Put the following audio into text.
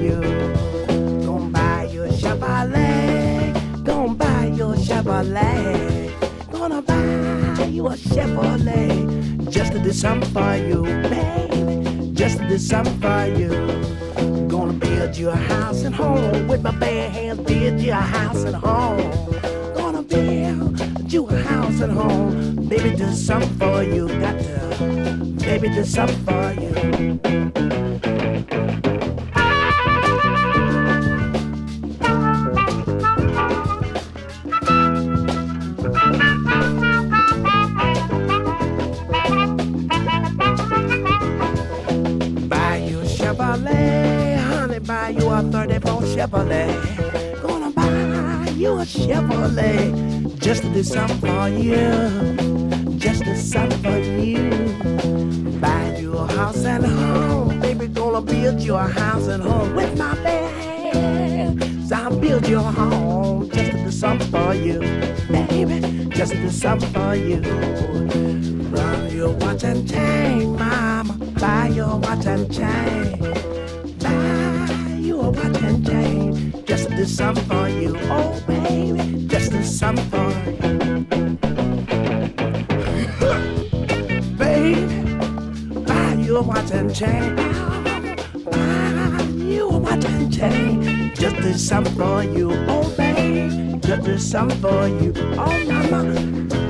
you. Gonna buy you a Chevrolet. Gonna buy you a Chevrolet. Gonna buy you a Chevrolet. Just to do something for you, baby. Just to do something for you. Gonna build you a house and home. With my bare hands, build you a house and home. Gonna build you a house and home. Baby, do something for you. Got to, baby, do something for you. Chevrolet, honey, buy you a 34 Chevrolet. Gonna buy you a Chevrolet. Just to do something for you. Just to do something for you. Buy you a house and home. Baby, gonna build you a house and home. With my bare hands, I'll build you a home. Just to do something for you. Baby, just to do something for you. Run your watch and chain, mama. Buy your watch and chain. Buy you a watch and chain. Just to do something for you. Oh, baby, just to do something for you. Baby, buy you a watch and chain. Buy you a watch and chain. Just to do something for you. Oh, baby, just to do something for you. Oh, mama.